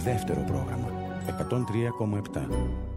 Δεύτερο πρόγραμμα 103,7.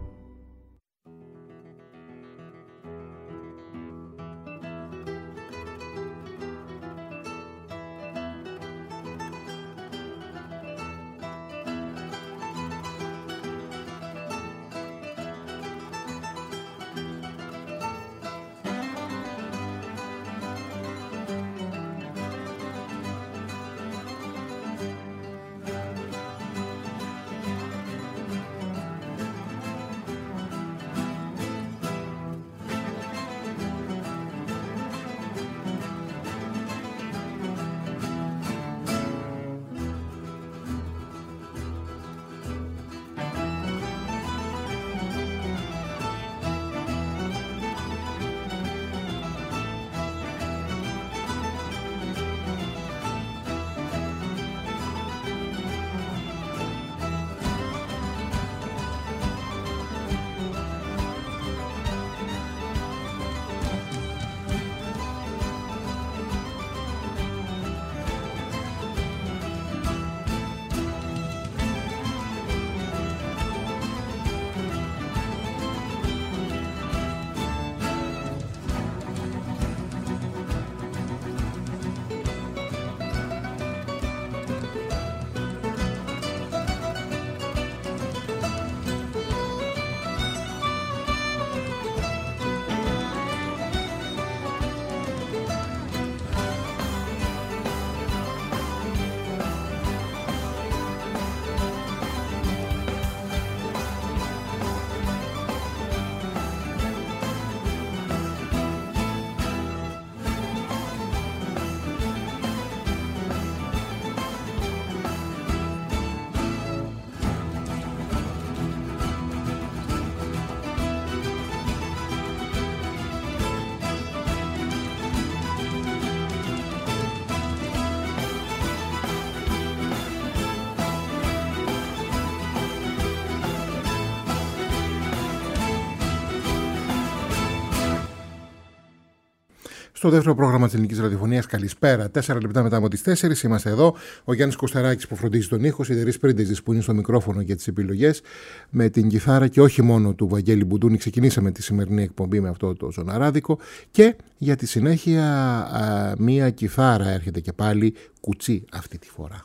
Στο δεύτερο πρόγραμμα της Ελληνικής Ραδιοφωνίας, καλησπέρα. 4 λεπτά μετά από τις 4 είμαστε εδώ. Ο Γιάννης Κωσταράκης που φροντίζει τον ήχο, η Δερής Πρίντεζης που είναι στο μικρόφωνο για τις επιλογές, με την κιθάρα και όχι μόνο του Βαγγέλη Μπουντούνη. Ξεκινήσαμε τη σημερινή εκπομπή με αυτό το ζωναράδικο και για τη συνέχεια μία κιθάρα έρχεται και πάλι κουτσί αυτή τη φορά.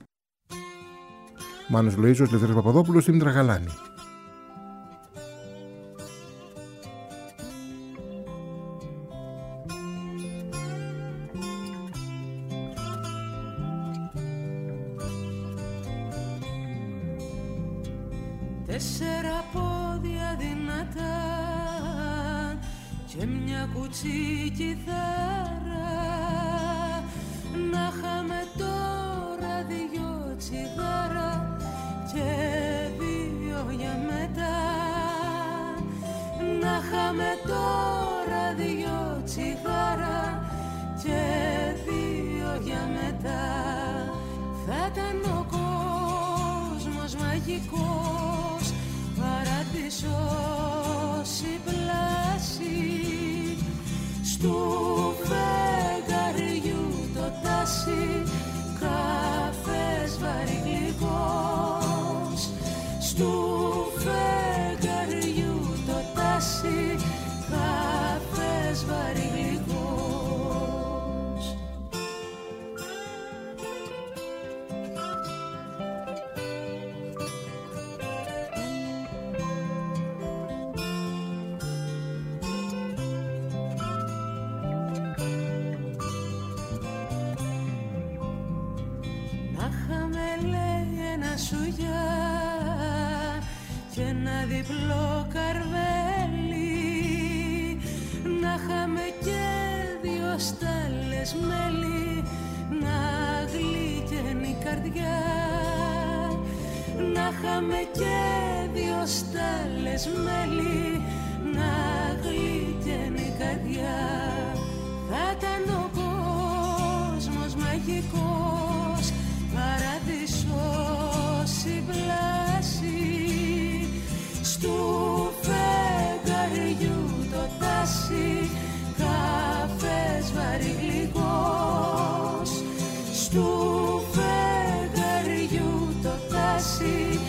Μάνος Λοΐζος, Λευτέρης Παπαδόπουλος, Δήμητρα Γαλάνη. Τέσσερα πόδια δυνατά και μια κουτσή κιθάρα, να είχαμε τώρα δυο τσιγάρα και δύο για μετά. Να είχαμε τώρα δυο τσιγάρα και δύο για μετά. Θα ήταν ο κόσμος μαγικός, παράδεισος η πλάση, στου φεγγαριού το τάσι, καφές βαρύ γλυκός. Στου φεγγαριού το τάσι, καφές βαρύ γλυκός. Σουγιά και ένα διπλό καρβέλι, να είχαμε και δύο στάλες μέλι, να γλύκαινε η καρδιά. Να είχαμε και δύο στάλες μέλι, να γλύκαινε η καρδιά. Θα ήταν ο κόσμος μαγικός, παράδεισος η πλάση, στου φεγγαριού το τάσι, καφές βαρύ γλυκός. Στου φεγγαριού το τάσι,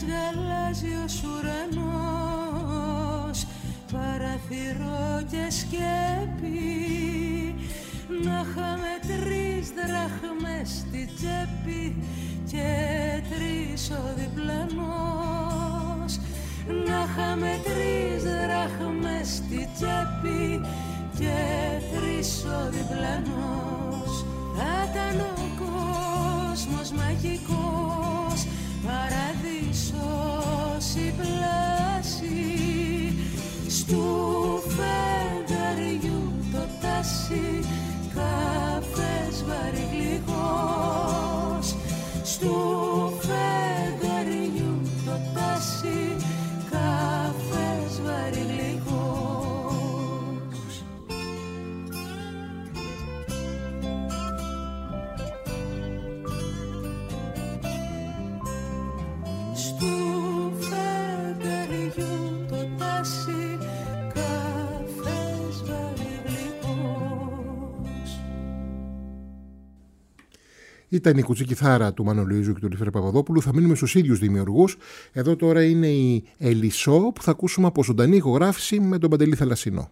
γαλάζιος ουρανός, παραθυρό και σκέπη, να είχαμε 3 δραχμές στη τσέπη και 3 ο διπλανός. Να είχαμε 3 δραχμές στη τσέπη και 3 ο διπλανός. Θα ήταν ο κόσμος μαγικός, παραδείσος η πλάση, στου φεγγαριού το τάσι, καφές βαρύ γλυκός. Στου φεγγαριού το τάσι, καφές βαρύ γλυκός. Στου φεγγαριού το τάσι, καφές βαρύ γλυκός. Ήταν η κουτσικιθάρα του Μανολοΐζου και του Λιφέρη Παπαδόπουλου. Θα μείνουμε στους ίδιους δημιουργούς. Εδώ τώρα είναι η Ελισσό που θα ακούσουμε από ζωντανή ηχογράφηση με τον Παντελή Θαλασσινό.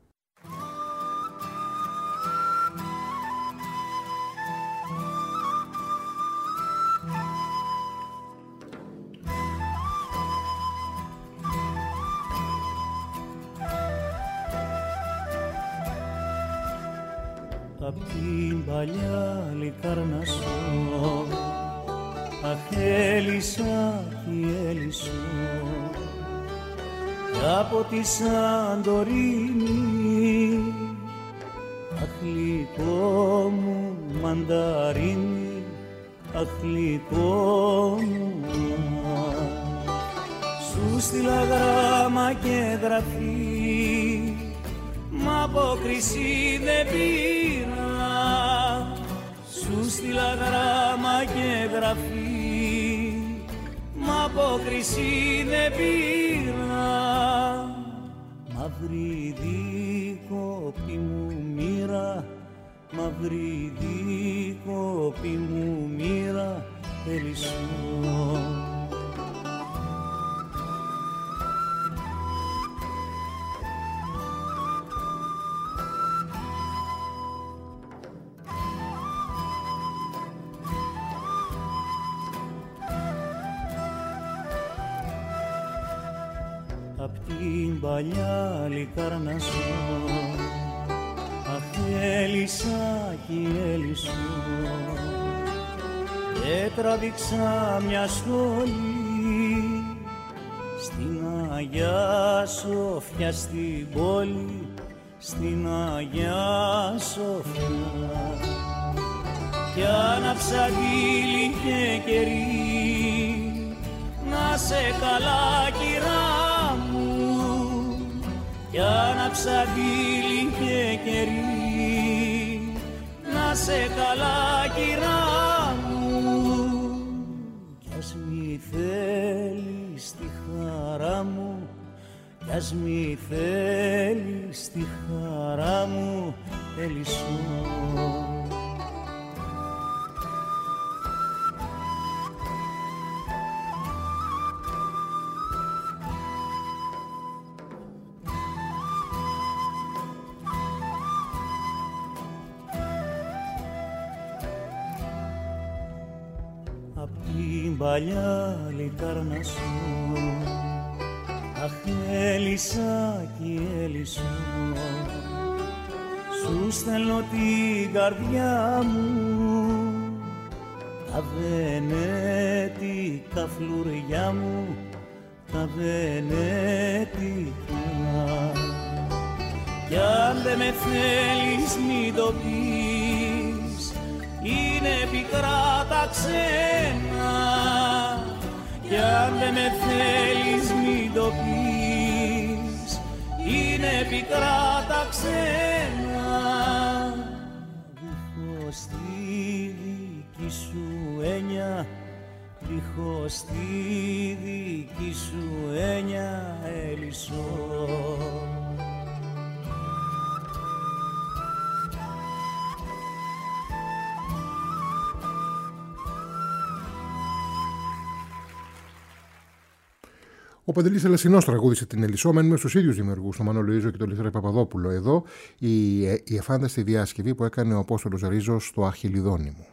Απ' την παλιά Λικάρνασσο, αχ Έλισσα κι Έλισσο, από τη Σαντορίνη, αχ γλυκό μου μανταρίνι, αχ γλυκό μου. Σου στείλα γράμμα και γραφή, μα απόκριση δεν πήρα. Σου στείλα γράμμα και γραφή, μα απόκριση δεν πήρα. Μαύρη δίκοπη μου μοίρα, μαύρη δίκοπη μου μοίρα, Ελισσό. Απ' την παλιά Λικάρνασσο, αχ Έλισσα κι Έλισσο, και τραβήξα μια σχολή στην Αγιά Σοφιά στην πόλη, στην Αγιά Σοφιά. Κι άναψα δίλη και κερί, να σε καλά κυρά μου. Κι άναψα δίλη και κερί, να σε καλά κυρά μου. Κι ας μη θέλεις τη χαρά μου, κι ας μη θέλεις τη χαρά μου, Ελισσό. Παλιά Λικάρνασσο, αχ Έλισσα κι Έλισσο, σου στέλνω την καρδιά μου, τα βενέτικα φλουριά μου, τα βενέτικα. Κι αν δεν με θέλεις μη το πεις, είναι πικρά τα ξένα. Κι αν δεν με θέλεις μη το πεις, είναι πικρά τα ξένα. Δίχως τη δική σου έννοια, δίχως τη δική σου έννοια, Ελισσό. Ο Παντελής Ελασσινός τραγούδισε την Ελισσό. Μένουμε στους ίδιους δημιουργούς, τον Μανώλη Ρίζο και τον Λιθρό Παπαδόπουλο. Εδώ η εφάνταστη διάσκευη που έκανε ο Απόστολος Ρίζος στο Αχιλλιδόνι μου.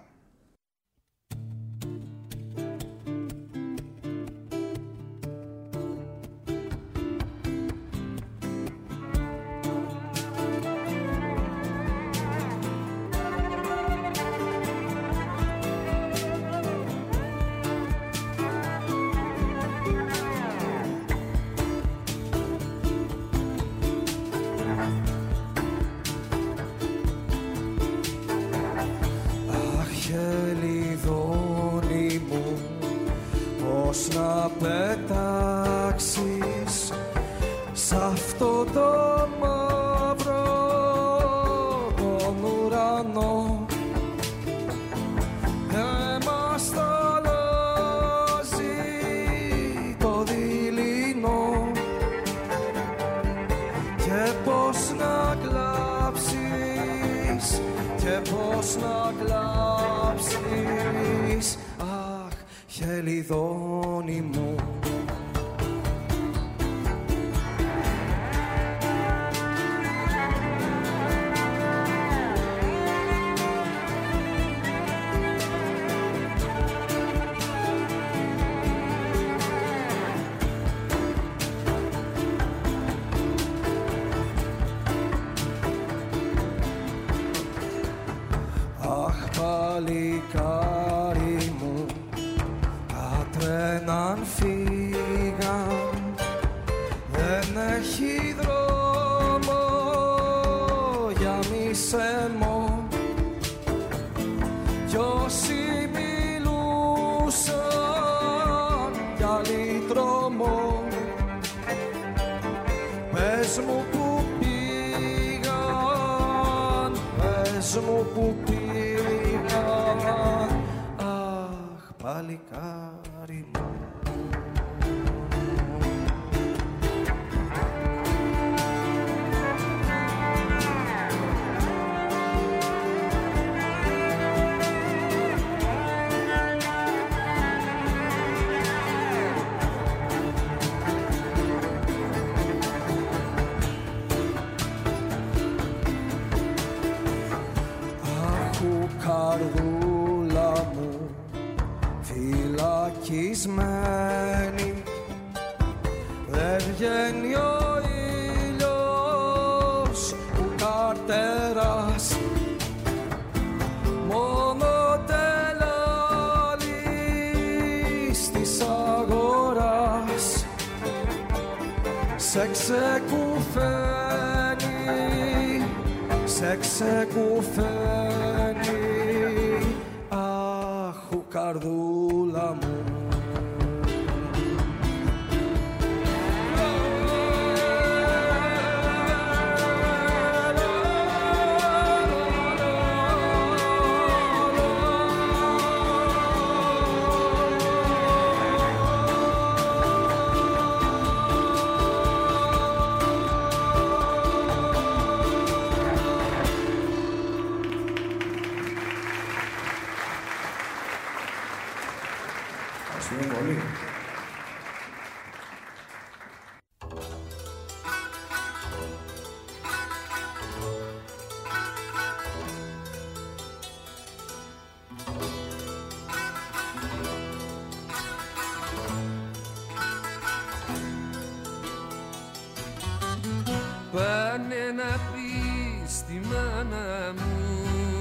Πάνε να πει στη μάνα μου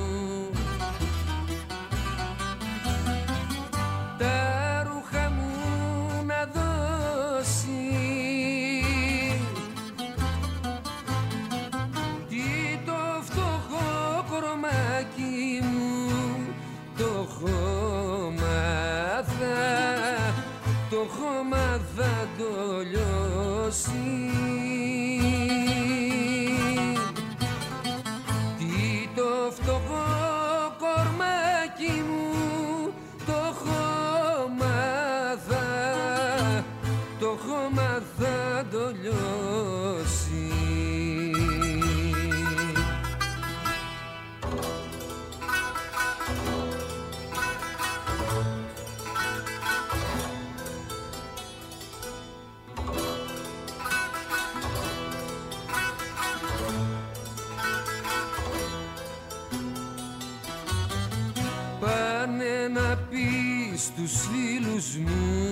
τα ρούχα μου να δώσει, τι το φτωχό κορμάκι μου το χώμα θα το λιώσει. να πεις στους φίλους μου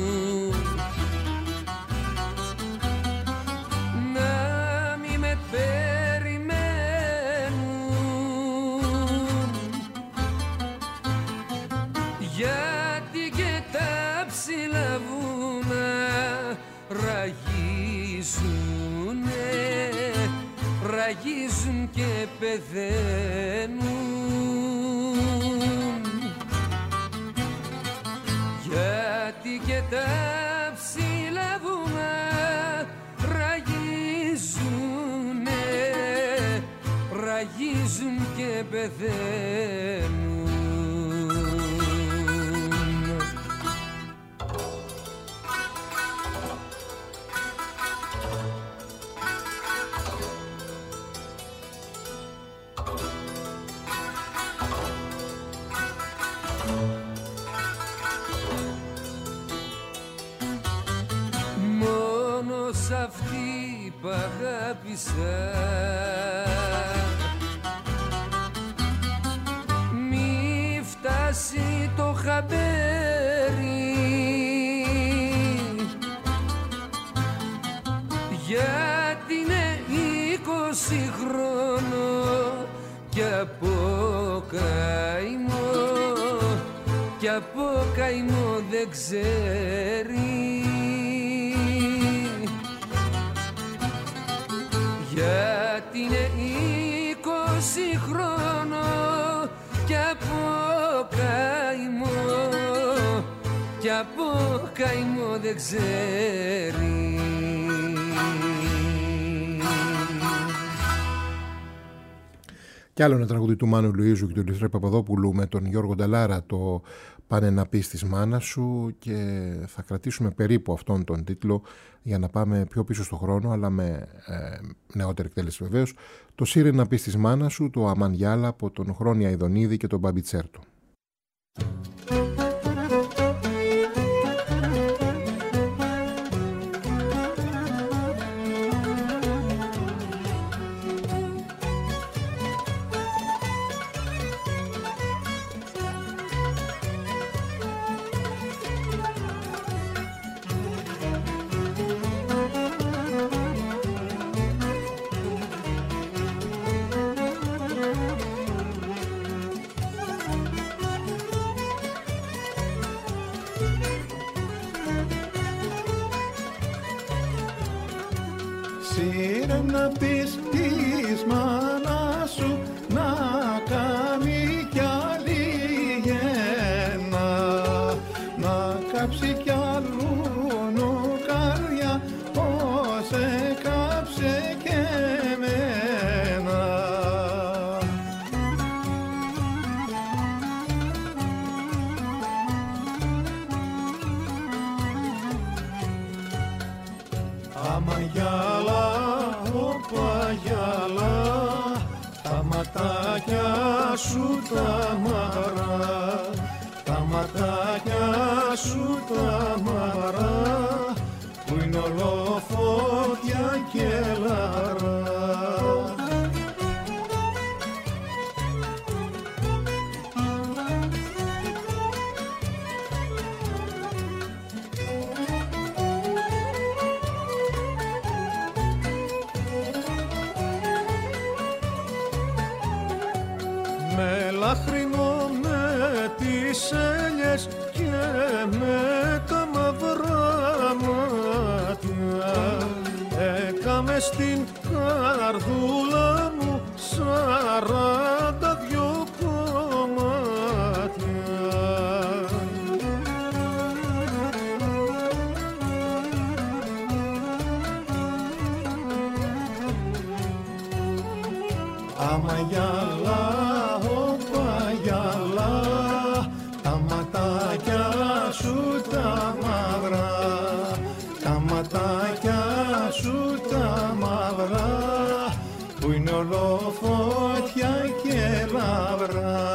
να μη με περιμένουν, γιατί και τα ψηλά βουνά ραγίζουν και πεθαίνουν, γιατί και τα ψηλά βουνά ραγίζουν και πεθαίνουν. Μόνος αυτή που αγάπησα μη φτάσει το χαμπέρι, γιατί είναι 20 χρόνο κι από καημό δεν ξέρει, γιατί είναι 20 χρόνο κι από καημό δεν ξέρει. Κι άλλο ένα τραγούδι του Μάνου Λουίζου και του Λιθρέ Παπαδόπουλου με τον Γιώργο Νταλάρα, το «Πάνε να πεις της μάνας σου», και θα κρατήσουμε περίπου αυτόν τον τίτλο για να πάμε πιο πίσω στο χρόνο, αλλά με νεότερη εκτέλεση βεβαίως. Το «Σύρε να πεις της μάνας σου», το Αμάν Γιάλα από τον Χρόνια Ιδονίδη και τον Μπαμπιτσέρτο. Σύρε να πεις της μάνας σου να κάνει κι άλλη γέννα, να κάψει κι αλλού νοκάρια πως έκαψε και εμένα. Άμα γυαλά, όπα γυαλά, τα ματάκια σου τα μαυρά, τα ματάκια σου τα μαυρά, που είναι ολοφώτια και λαρά. Με λαχρινό με τις έλιες και με τα μαυρά μάτια, έκαμε στην καρδούλα μου 42 κομμάτια. Άμα γυαλά, όπα γυαλά, τα ματάκια σου τα μαυρά, τα ματάκια σου τα μαυρά, που είναι ολοφώτια και λαυρά.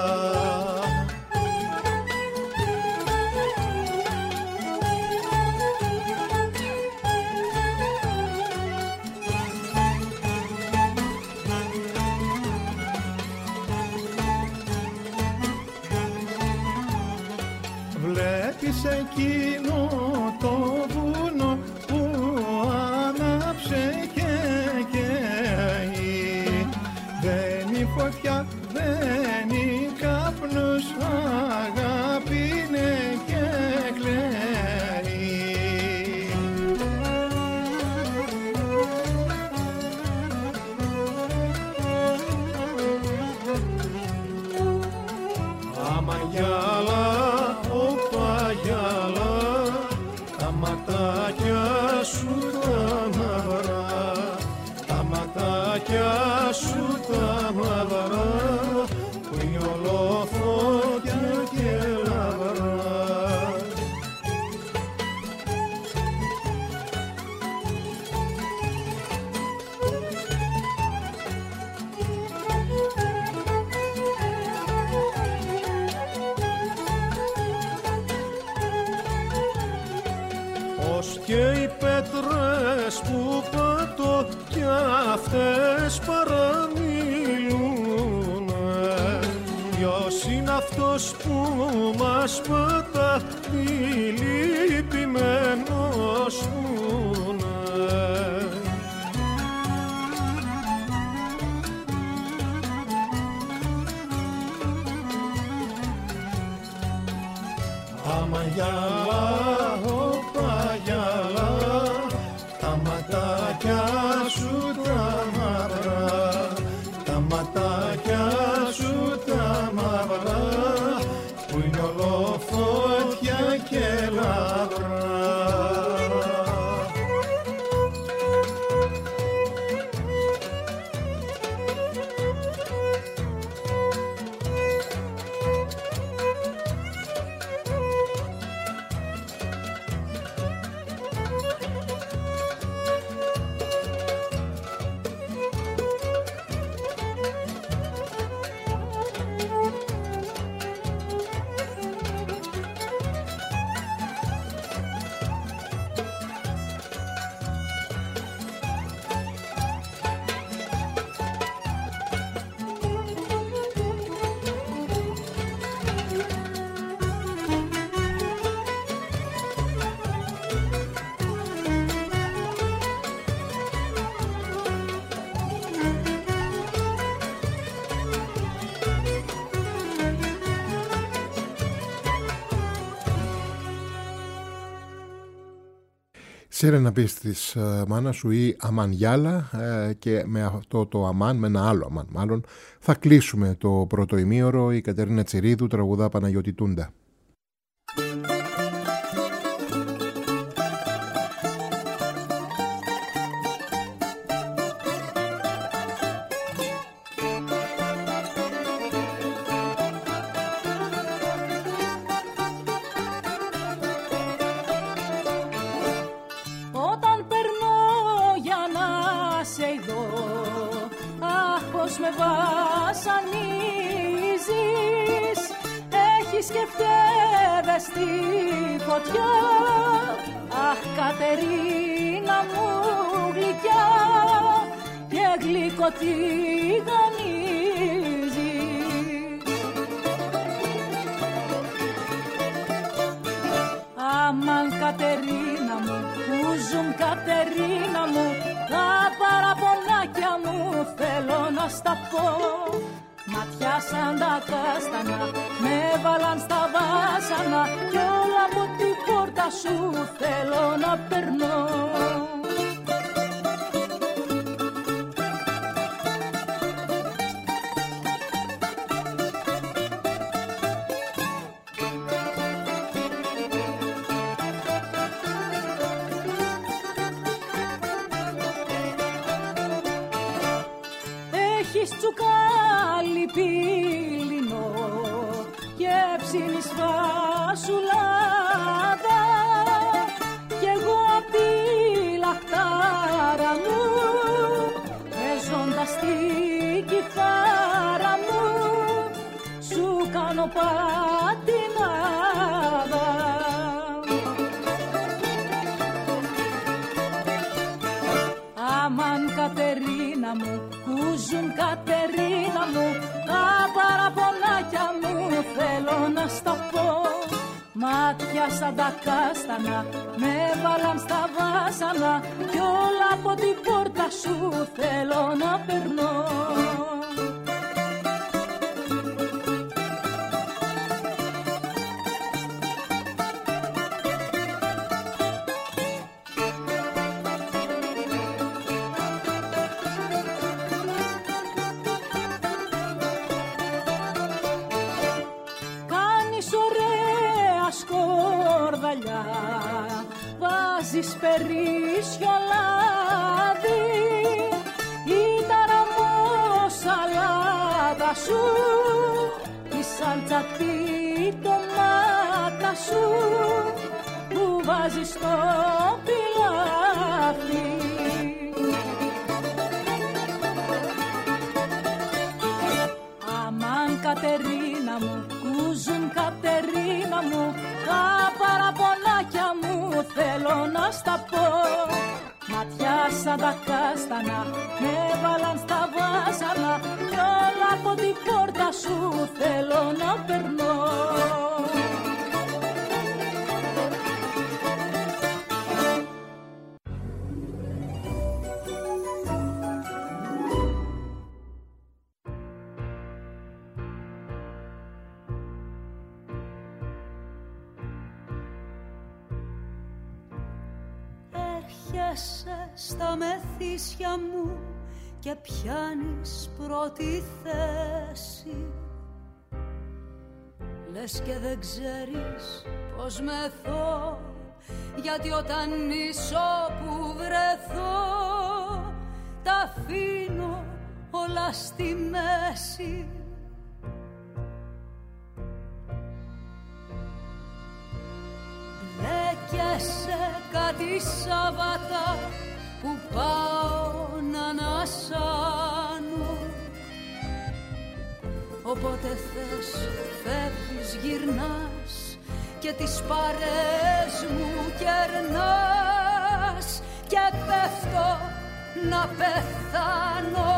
σε εκείνο το βουνό που άναψε και καίει. Δένει φωτιά, δένει καπνός, αγάπη είναι και κλαίει. Αμαγιάλα, όπα γυάλα, τα ματάκια σου τα μαυρά, τα ματάκια σου τα μαυρά, που είναι ολόφωτια και λαμπρά. Ως και οι πέτρες που πατώ κι αυτές παραμιλούνε. Ποιος είναι αυτός που μας πατά, τι λυπημένος πούνε. Αμαγιάλα, όπα γυάλα, τα ματάκια σου τα μαυρά, τα ματάκια σου τα μαυρά, που είναι ολόφωτια και λαμπρά. Σύρε να πεις της μάνας σου ή αμάν γιάλα, και με αυτό το αμάν, με ένα άλλο αμάν μάλλον, θα κλείσουμε το πρώτο ημίωρο. Η Κατερίνα Τσιρίδου τραγουδά Παναγιώτη Τούντα. Με βασανίζεις, έχεις και φταίδες στη φωτιά. Αχ, Κατερίνα μου γλυκιά, και γλυκό τηγανίζεις. Αμάν, Κατερίνα μου, που ζουν, Κατερίνα μου, τα παραπονάκια μου θέλω να στα πω. Ματιά σαν τα κάστανα με βάλαν στα βάσανα, κι όλα από την πόρτα σου θέλω να περνώ. Έχεις τσουκάλι πύλινο και ψήνεις φασουλάδα, κι εγώ απ' τη λαχτάρα μου, παίζοντας την κιθάρα μου, σου κάνω πατινάδα. Αμάν, Κατερίνα μου, κουζουν, Κατερίνα μου, τα παραπονάκια μου θέλω να στα πω. Μάτια σαν τα κάστανα με βάλαν στα βάσανα κι όλα από την πόρτα σου θέλω να περνώ. Βάζεις περίσσιο λάδι, η ταραμόσαλάτα σου, η σάλτσα τη ντομάτα σου που βάζεις στο πιλάφι. Αμάν Κατερίνα μου, κουζούν Κατερίνα μου, τα παραπονάκια μου θέλω να στα πω. Ματιά σαν τα κάστανα με βάλαν στα βάσανα κι όλα από την πόρτα σου θέλω να περνώ. Στα μεθύσια μου και πιάνεις πρώτη θέση. Λες και δεν ξέρεις πως μεθώ, γιατί όταν ίσο που βρεθώ τα αφήνω όλα στη μέση. Μπλέκεσαι κάτι Σάββατα που πάω να ανασάνω, όποτε θες φεύγεις γυρνάς και τις παρέες μου κερνάς και πέφτω να πεθάνω.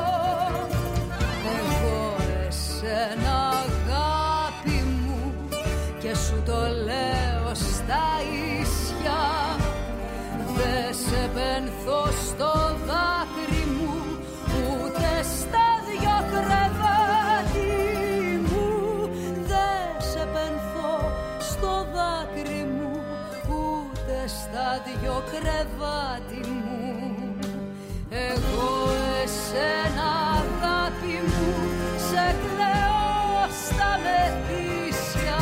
Εγώ εσένα αγάπη μου και σου το λέω στα ίσια, δε σε πενθώ στο δάκρυ μου, ούτε στα δυο κρεβάτι μου. Δε σε πενθώ στο δάκρυ μου, ούτε στα δυο κρεβάτι μου. Εγώ εσένα αγάπη μου σε κλαίω στα μεθύσια.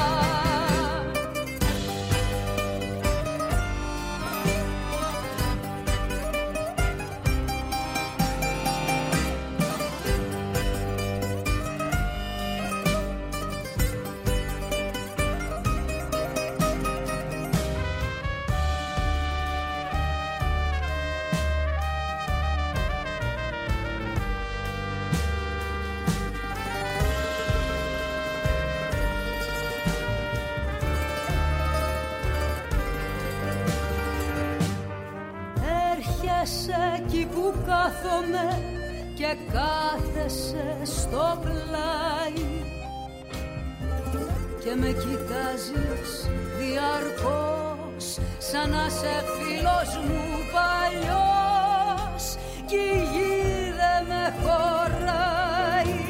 Εκεί που κάθομαι και κάθεσαι στο πλάι και με κοιτάζεις διαρκώς σαν να σε φίλος μου παλιός κι η γη δεν με χωράει.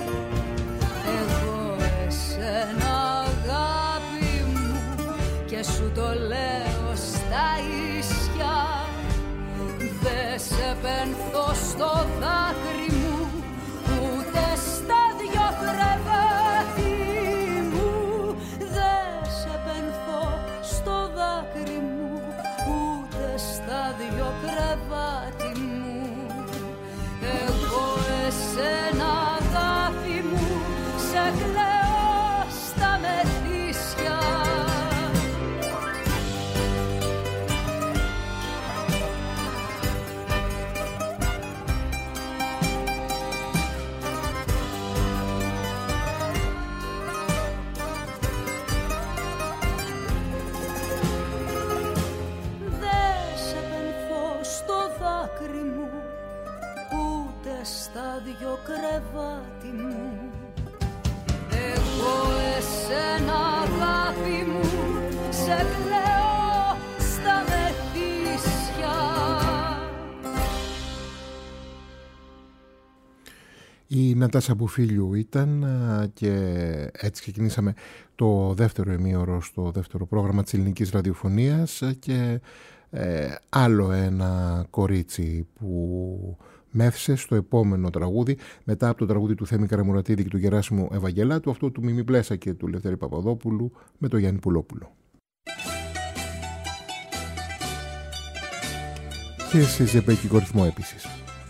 Εγώ εσένα αγάπη μου και σου το λέω στα ίσια, δε σε πενθώ στο δάκρυ μου, ούτε στα δυο κρεβάτι μου. Δε σε πενθώ στο δάκρυ μου, ούτε στα δυο κρεβάτι μου. Εγώ εσένα αγάπη μου σε κλαίω στα μεθύσια. Στα δυο κρεβάτι μου. Εγώ εσένα αγάπη μου σε κλαίω στα μεθύσια. Η Νατάσα Μπουφίλιου ήταν και έτσι ξεκινήσαμε το δεύτερο ημίωρο στο δεύτερο πρόγραμμα της ελληνικής ραδιοφωνίας και άλλο ένα κορίτσι που μέθησε στο επόμενο τραγούδι μετά από το τραγούδι του Θέμη Καραμουρατίδη και του Γεράσιμου Ευαγγελάτου, αυτό του Μιμή Πλέσα και του Λευτέρη Παπαδόπουλου με το Γιάννη Πουλόπουλο. Και σε ζεμπέκικο ρυθμό επίσης.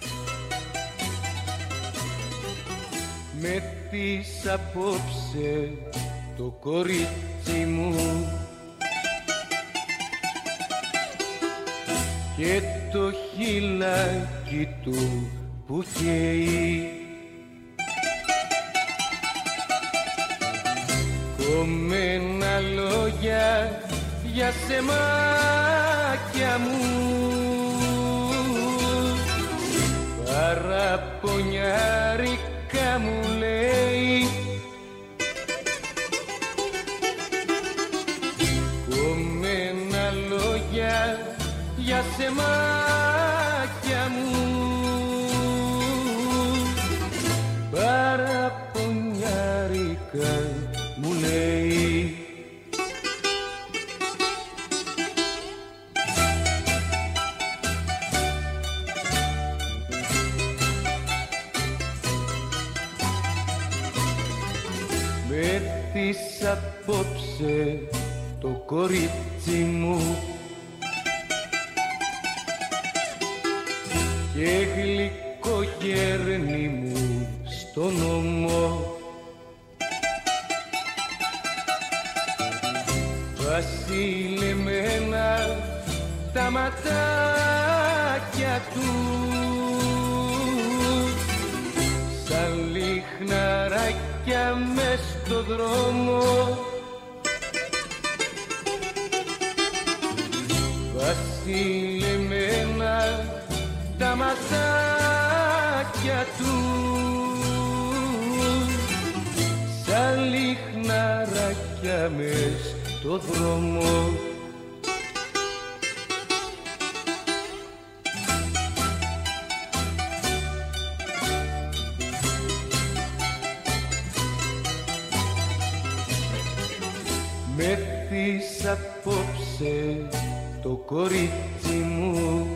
Με τις απόψε το κορίτσι μου και το χειλάκι του που καίει, κομμένα λόγια για σεμάκια μου, παραπονιάρικα μου λέει, κομμένα λόγια για σεμάκια μου, παραπονιάρικα μου λέει. Με τις απόψε το κορίτσι μου και γλυκογέρνη μου στον ώμο, βασιλεμένα τα ματάκια του, σαν λιχναράκια μες στο δρόμο, βασιλεμένα τα ματάκια του, σαν λιχναράκια μες στο δρόμο. Με τις απόψε το κορίτσι μου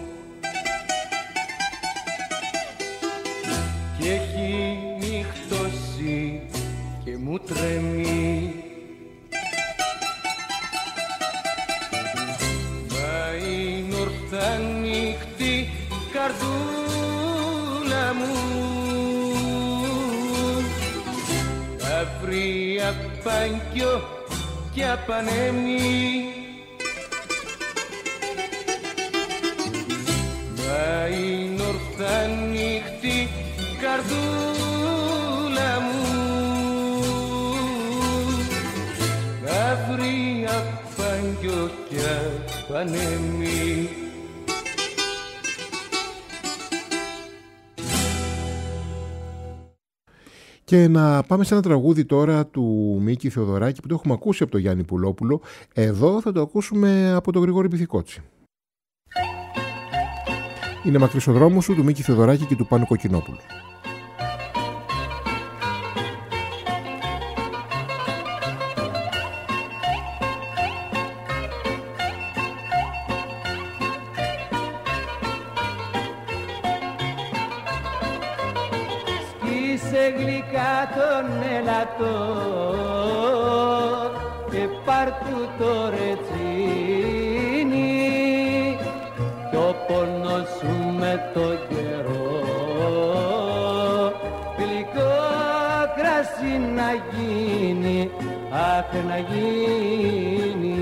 και έχει νυχτώσει και μου τρέμει, μα είναι ορθά νύχτη καρδούλα μου, αυρία πάνκιο και απανέμει, μα είναι ορθά νύχτη καρδούλα μου, αυρία πάνκιο και απανέμει. Και να πάμε σε ένα τραγούδι τώρα του Μίκη Θεοδωράκη που το έχουμε ακούσει από τον Γιάννη Πουλόπουλο. Εδώ θα το ακούσουμε από τον Γρηγόρη Πυθικότσι. Είναι μακρύς ο δρόμος σου του Μίκη Θεοδωράκη και του Πάνου Κοκκινόπουλου. Σκίσε γλυκά τον ελατό και πάρ' του το ρετσίνι κι ο πόνος σου με το καιρό γλυκό κρασί να γίνει, αχ να γίνει.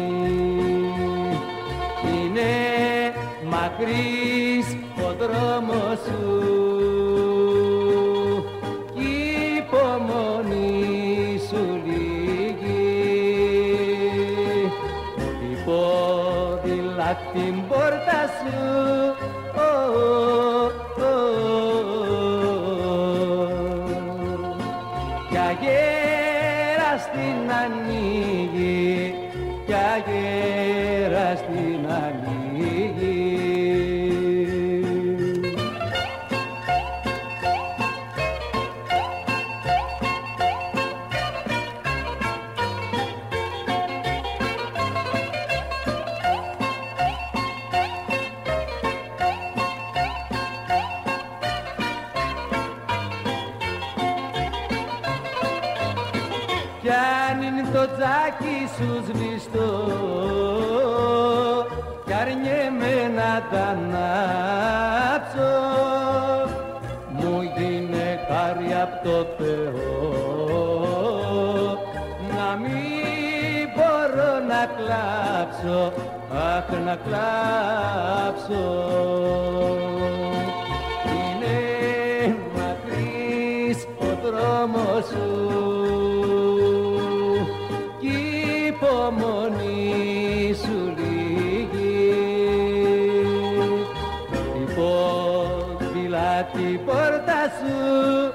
Είναι μακρύς ο δρόμος σου κι η υπομονή σου λίγη, υπόδειλα την πόρτα σου κι αγέρας την ανοίγει, κι αγέρας το τζάκι σου σβηστό κι αρνιέμαι να τα ανάψω. Μου γίνε χάρη απ' το Θεό να μην μπορώ να κλάψω, αχ να κλάψω. Είναι μακρύς ο δρόμος σου κι η υπομονή σου λίγη. Υπόδειλα την πόρτα σου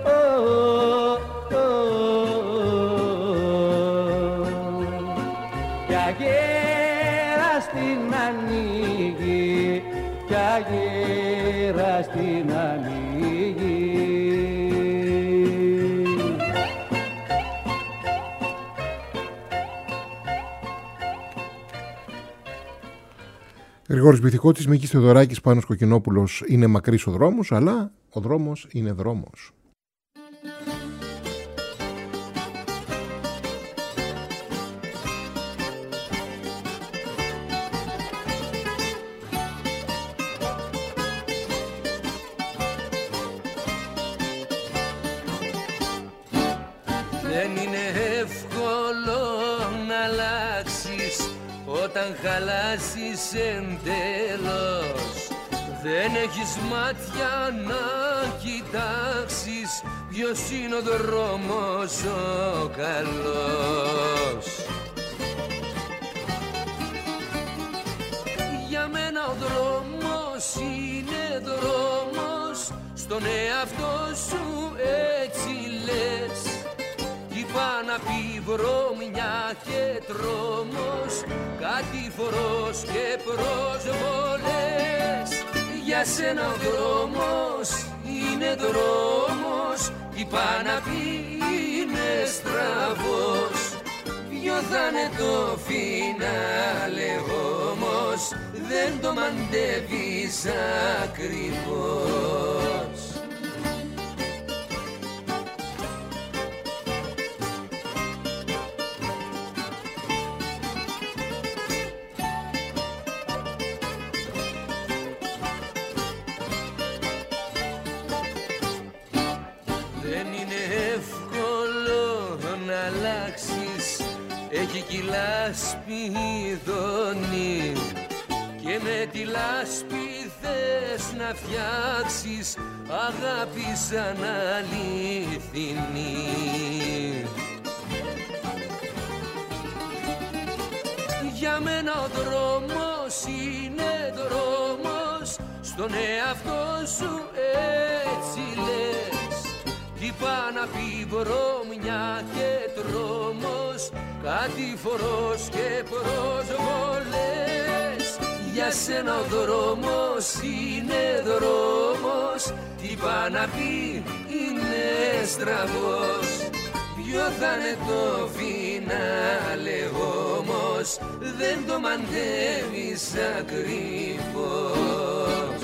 κι αγέρας την ανοίγει, κι αγέρας την ανοίγει. Γρηγόρης Μπιθικώτης, Μίκης Θεοδωράκης, Πάνος Κοκκινόπουλος. Είναι μακρύς ο δρόμος, αλλά ο δρόμος είναι δρόμος. Δεν είναι εύκολο να αλλάξεις όταν χαλάσεις εντελώς. Δεν έχεις μάτια να κοιτάξεις ποιος είναι ο δρόμος ο καλός. Για μένα ο δρόμος είναι δρόμος, στον εαυτό σου έτσι λες. Είπα να πει βρωμιά και τρόμος, κατηφορός και προσβολές. Για σένα ο δρόμος είναι δρόμος, είπα να πει είναι στραβός. Ποιο θα είναι το φινάλε όμως, δεν το μαντεύεις ακριβώς. Έχει κι λάσπη δόνη και με τη λάσπη θες να φτιάξεις αγάπη σαν αληθινή. Για μένα ο δρόμος είναι δρόμος, στον εαυτό σου έτσι λες. Είπα να πει βρωμιά και τρόμος, κατηφορός και προσβολές. Για σένα ο δρόμος είναι δρόμος, είπα να πει είναι στραβός. Ποιο θα είναι το φινάλε όμως, δεν το μαντεύεις ακριβώς.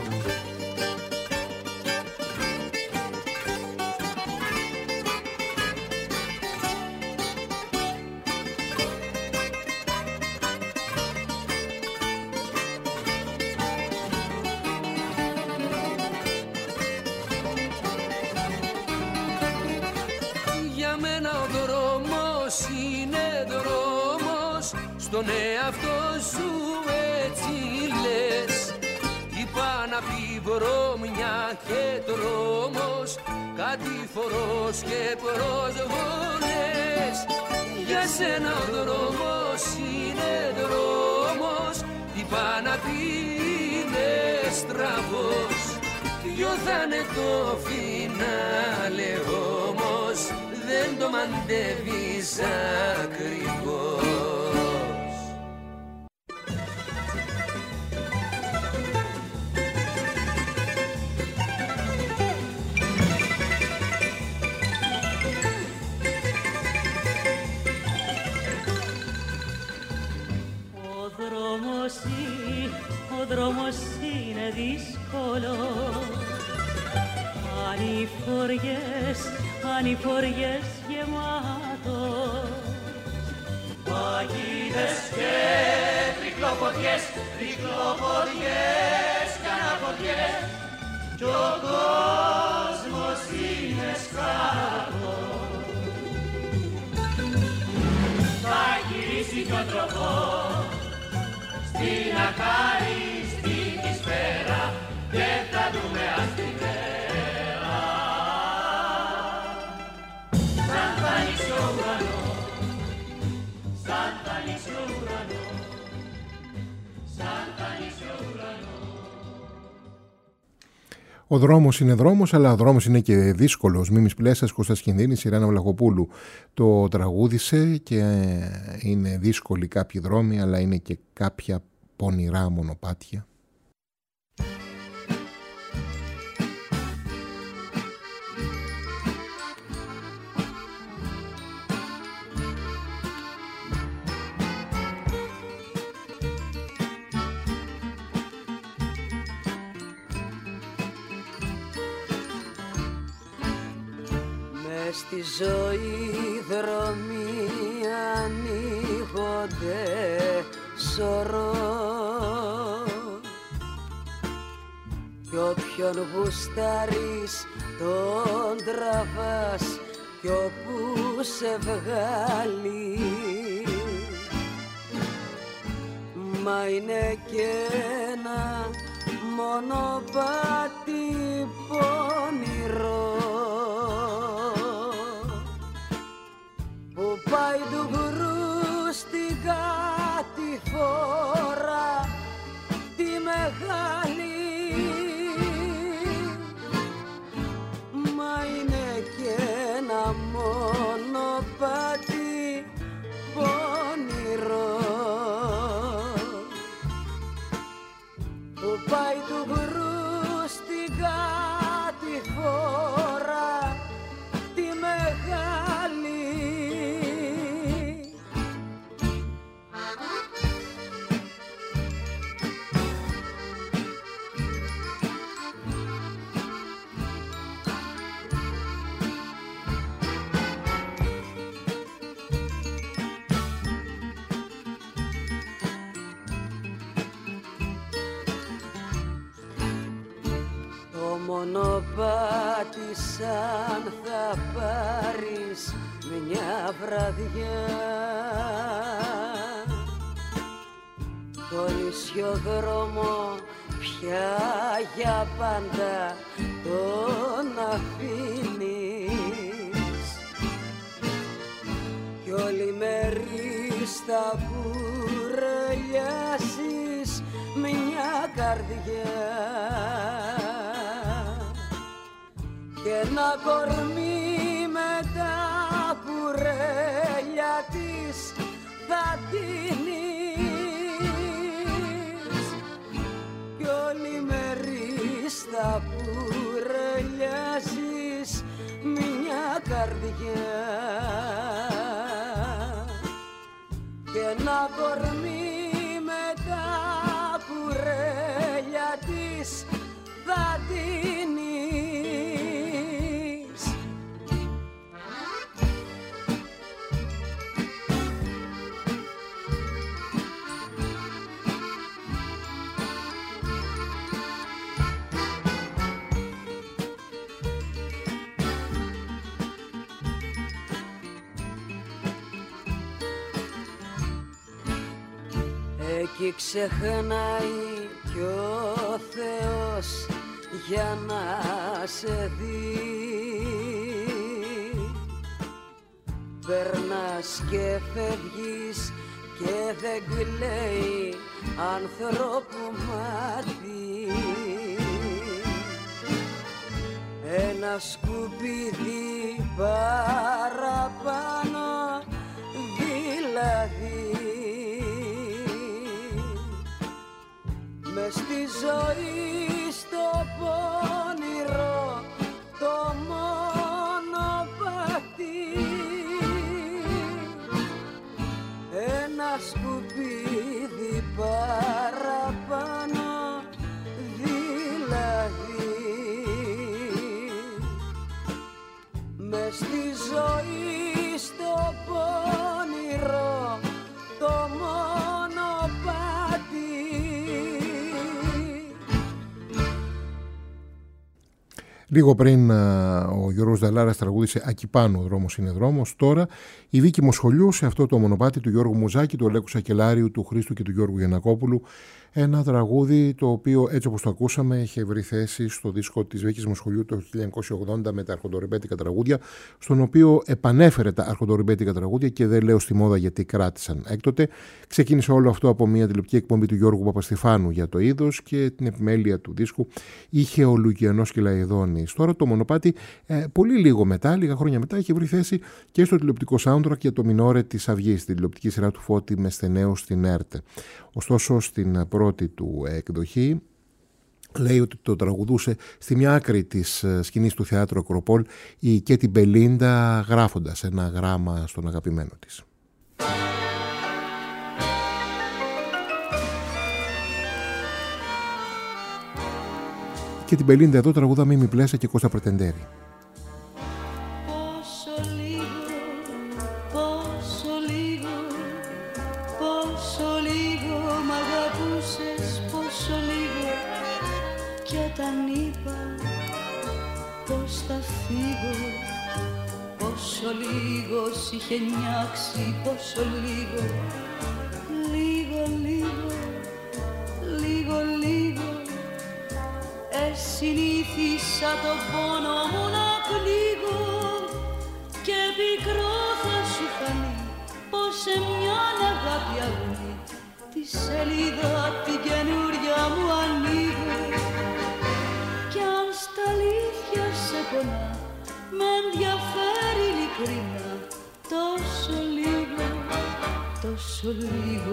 Στον εαυτό σου έτσι λες. Είπα να πει βρωμιά και τρόμος, κατηφορός και προσβολές. Για σένα ο δρόμος είναι δρόμος, είπα να πει είναι στραβός. Ποιο θα είναι το φινάλε όμως, δεν το μαντεύεις ακριβώς. Ο δρόμος είναι δύσκολος, ανηφοριές γεμάτος. Παγίδες και τρικλοποδιές, τρικλοποδιές κι αναποδιές, κι ο κόσμος είναι σκάτος. Θα γυρίσει κι ο τροχός στην αχάριστη σφαίρα και θα δούμε αστιβέρα. Σαν θα λύσει ο ουρανός, σαν θα λύσει ο ουρανός, σαν θα λύσει ο ουρανός. Ο δρόμος είναι δρόμος, αλλά ο δρόμος είναι και δύσκολος. Μίμης Πλέσας, Κώστας Κινδύνης, Ιρένα Βλαχοπούλου το τραγούδισε και είναι δύσκολοι κάποιοι δρόμοι, αλλά είναι και κάποια πονηρά μονοπάτια. Στη ζωή δρόμοι ανοίγονται σωρό κι όποιον γουστάρεις τον τραβάς κι όπου σε βγάλει, μα είναι και ένα μονοπάτι πονηρό που πάει του γκρου στην κατηφόρα τη μεγάλη, μα είναι και ένα μονοπάτι πονηρό που πάει του γκρου στην κατηφόρα τη μεγάλη. Μονοπάτι σαν θα πάρεις μια βραδιά τον νησιοδρόμο πια για πάντα τον αφήνεις κι όλη μερής θα κουρελιάσεις μια καρδιά και ένα κορμί με τα κουρέλια της θα τίνεις κι όλη μερής θα κουρελιάσεις μια καρδιά και ένα κορμί με τα κουρέλια της θα τίνεις. Εκεί ξεχνάει κι ο Θεός για να σε δει, περνάς και φεύγεις και δεν κλαίει ανθρώπου μάτι, ένα σκουπίδι παραπάνω δηλαδή. Μες στη ζωή στο πόνηρο το μονοπάτι, ένα σκουπίδι παραπάνω δηλαδή. Μες στη ζωή στο πόνηρο Λίγο πριν ο Γιώργος Δαλάρας τραγούδισε «Ακι πάνω ο δρόμος είναι δρόμος». Τώρα η Βίκη Μοσχολιού σε αυτό το μονοπάτι του Γιώργου Μουζάκη, του Αλέκου Σακελάριου, του Χρήστου και του Γιώργου Γιαννακόπουλου. Ένα τραγούδι το οποίο, έτσι όπως το ακούσαμε, είχε βρει θέση στο δίσκο της Βίκης Μοσχολιού το 1980 με τα αρχοντορυμπέτικα τραγούδια, στον οποίο επανέφερε τα αρχοντορυμπέτικα τραγούδια και δεν λέω στη μόδα γιατί κράτησαν έκτοτε. Ξεκίνησε όλο αυτό από μια τηλεοπτική εκπομπή του Γιώργου Παπαστιφάνου για το είδος και την επιμέλεια του δίσκου είχε ο Λουκιανός Κυλαϊδόνης. Τώρα το μονοπάτι πολύ λίγο μετά, λίγα χρόνια μετά, είχε βρει θέση και στο τηλεοπτικό soundtrack για το Μινόρε της Αυγής, την τηλεοπτική σειρά του Φώτη Μεσθενέου στην ΕΡΤ. Ωστόσο, στην πρώτη του εκδοχή λέει ότι το τραγουδούσε στη μια άκρη της σκηνής του Θεάτρου Ακροπόλ η Κέτι Μπελίντα, γράφοντας ένα γράμμα στον αγαπημένο της. Και την Μπελίντα εδώ τραγουδά Μίμη Πλέσα και Κώστα Πρετεντέρη. Πόσο λίγο σ' είχε νιάξει, πόσο λίγο. Λίγο, λίγο, λίγο, λίγο. Συνήθισα τον πόνο μου να πνίγω και πικρό θα σου φανεί πως σε μια αγάπη αγνή τη σελίδα την καινούρια μου ανοίγω. Κι αν στα αλήθεια σε πονά με ενδιαφέρει ειλικρινά τόσο λίγο, τόσο λίγο.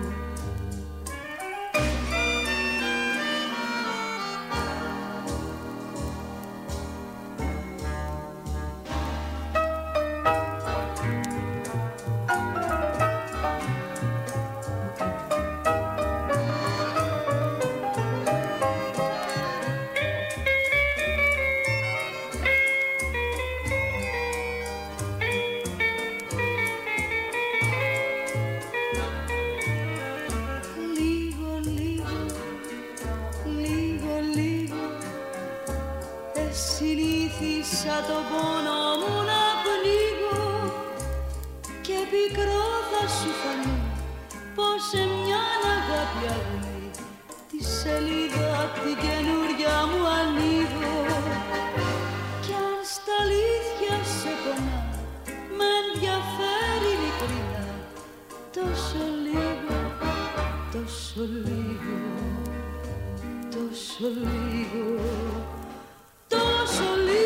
Τον πόνο μου να πνίγω και πικρό θα σου φανεί πως σε μια αγάπη αγνή τη σελίδα την καινούρια μου ανοίγω. Κι αν στα αλήθεια σε πονά με ενδιαφέρει ειλικρινά τόσο λίγο, τόσο λίγο, τόσο λίγο, τόσο λίγο.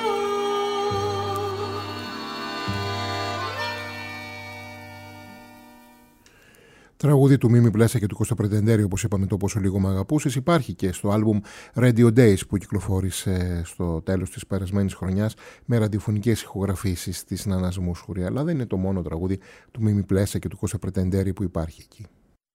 Τραγούδι του Μίμη Πλέσα και του Κώστα Πρετεντέρη, όπως είπαμε, το «Πόσο λίγο μ' αγαπούσες», υπάρχει και στο άλμπουμ Radio Days που κυκλοφόρησε στο τέλος της περασμένης χρονιάς με ραδιοφωνικές ηχογραφήσεις της Νάνας Μούσχουρη, αλλά δεν είναι το μόνο τραγούδι του Μίμη Πλέσα και του Κώστα Πρετεντέρη που υπάρχει εκεί.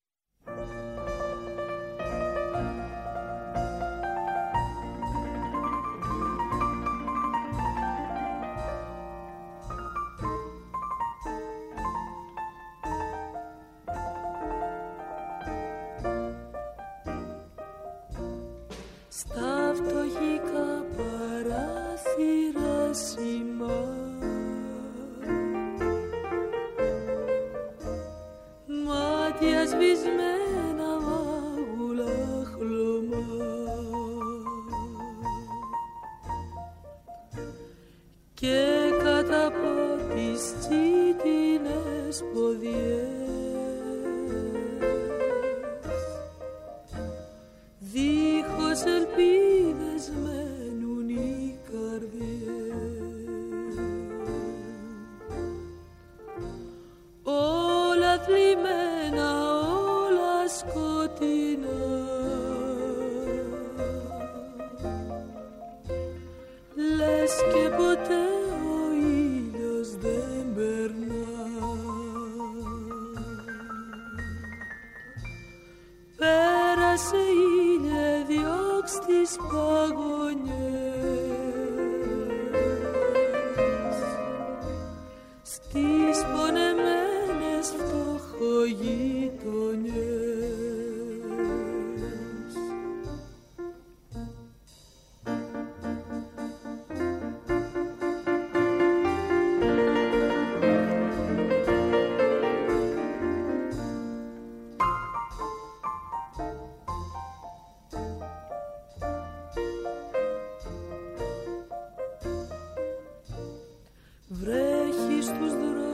Στα φτωχικά παράθυρα σήμα μάτια σβησμένα μάγουλα χλωμά και κάτω από τις τσίτινες ποδιές δίχως ελπίδες μένουν οι καρδιές, όλα θλιμμένα, όλα σκοτεινά, λες και ποτέ ο ήλιος δεν περνά. Πέρασε ήλιε, διώξ' τις παγωνιές στις πονεμένες φτωχογειτονιές.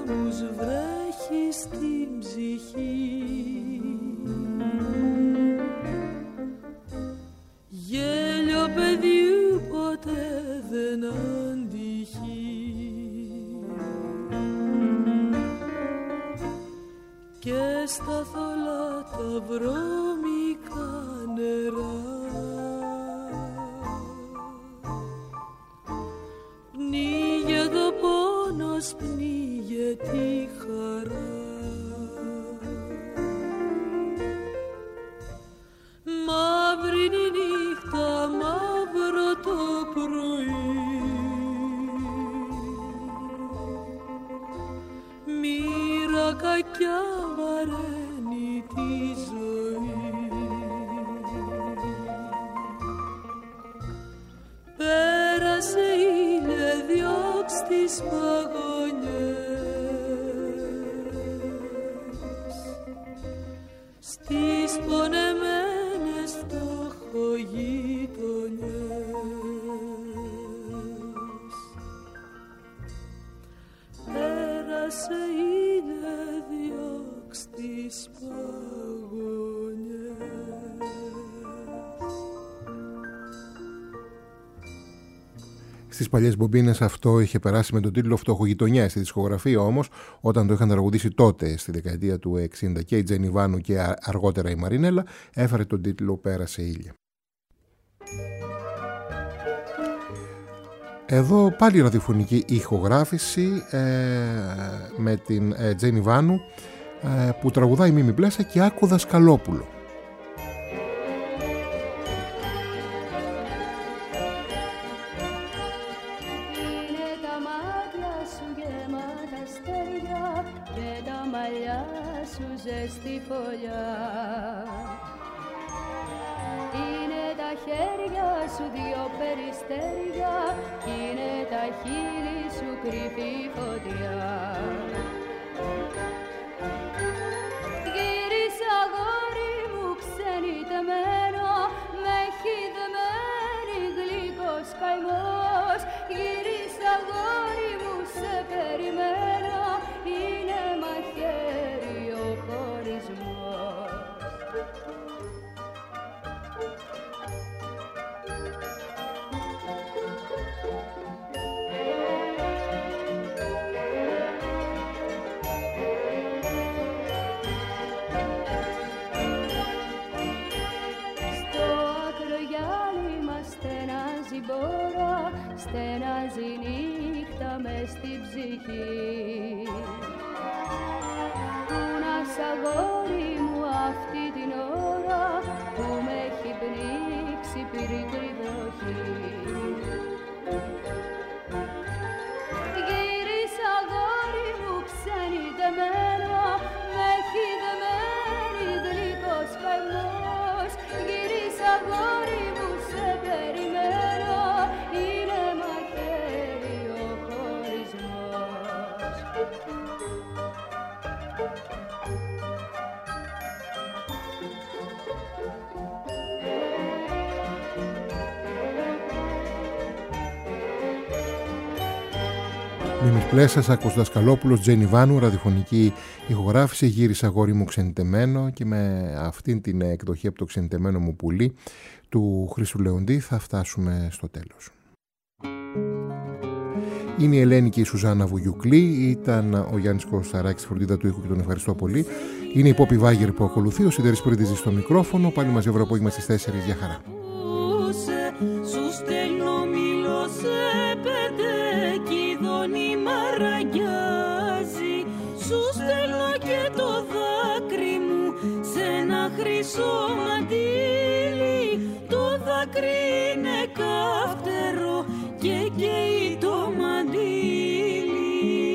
δρόμους βρέχει στην ψυχή. Γέλιο παιδιού ποτέ δεν αντυχεί και στα θολά τα βρώμικα νερά πνίγε το πόνος, πνίγε τη χαρά. Μαύρη η νύχτα, μαύρο το πρωί, μοίρα κακιά βαραίνει τη ζωή. Πέρασε ήλιε, διώξ' τις παγωνιές στις πονεμένες φτωχογειτονιές. Πέρασε ήλιε, διώξ' τις παγωνιές. Στις παλιές μπομπίνες αυτό είχε περάσει με τον τίτλο «Φτωχογειτονιά». Στη δισκογραφία όμως, όταν το είχαν τραγουδήσει τότε στη δεκαετία του 60 και η Τζένι Βάνου και αργότερα η Μαρινέλα, έφερε τον τίτλο «Πέρασε ήλια». Εδώ πάλι ραδιοφωνική ηχογράφηση με την Τζένι Βάνου που τραγουδάει Μίμη Πλέσα και Άκου Δασκαλόπουλο. Στη φωλιά είναι τα χέρια σου δυο περιστέρια, είναι τα χείλη σου κρυφή φωτιά. Γύρισα αγόρι μου ξενιτεμένο, με έχει δεμένη γλυκός καημός. Γύρισα αγόρι μου σε περιμένω, είναι μαχαίρι ο χωρισμός. Στο ακρογιάλι μας στενάζει μπόρα, στενάζει νύχτα μες στην ψυχή. Πού να σ' αγόρι μου αυτή την ώρα που με έχει πνίξει πυρητή βροχή. Γύρισα αγόρι μου ξενιτεμένο, με έχει δεμένη γλυκός καημός. Γύρισα αγόρι μου σε περιμένω, είναι μαχαίρι ο χωρισμός. Μίμης Πλέσας, Άκος Δασκαλόπουλος, Τζένι Βάνου, ραδιοφωνική ηχογράφηση. Γύρισα αγόρι μου ξενιτεμένο, και με αυτήν την εκδοχή από το ξενιτεμένο μου πουλί του Χρήστου Λεοντή θα φτάσουμε στο τέλος. Είναι η Ελένη και η Σουζάννα Βουγιουκλή, ήταν ο Γιάννης Κωσταράκης στη φροντίδα του ήχου και τον ευχαριστώ πολύ. Είναι η Πόπη Βάγερ που ακολουθεί, ο Σιδερής Πρίτιζης στο μικρόφωνο. Πάλι μαζί αύριο απόγευμα στις 4, για χαρά. Σου στέλνω μήλο σε πεντεκίδωνη μαραγιάζει. Σου στέλνω και το δάκρυ μου σε ένα χρυσό μαντίλι. Το δάκρυ είναι καυτερό και καίει το μαντίλι.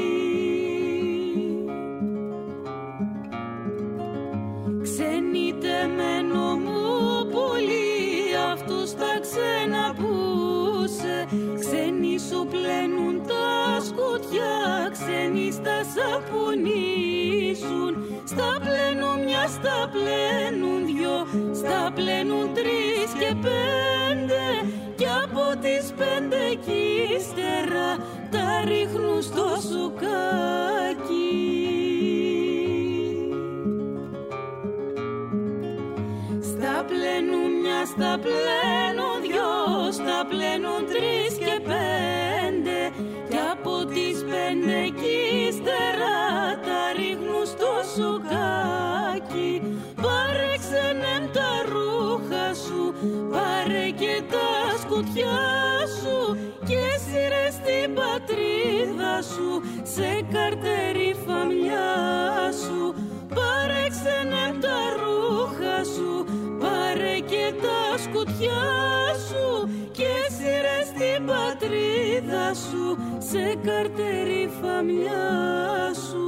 Ξενιτεμένο μου πολύ, αυτούς τα ξένα πούσε. Ξένοι σου πλένουν τα σκουτιά, ξένοι στα σαπουνίζουν. Στα πλένουν μια, στα πλένουν δυο, στα πλένουν 3 και 5. Κι από τις 5 κι ύστερα τα ρίχνουν στο σουκάκι. στα πλένουν δυο, στα πλένουν τρεις και πέντε, κι από τις πέντε κι ύστερα τα ρίχνουν στο σοκάκι. Πάρε ξενέμ τα ρούχα σου, πάρε και τα σκουτιά σου και σύρε στην πατρίδα σου, σε καρτερή φαμιά σου. Πάρε ξενέμ τα ρούχα σου, πάρε και τα σκουτιά σου και σύρε στην πατρίδα σου, σε καρτερή φαμιά σου.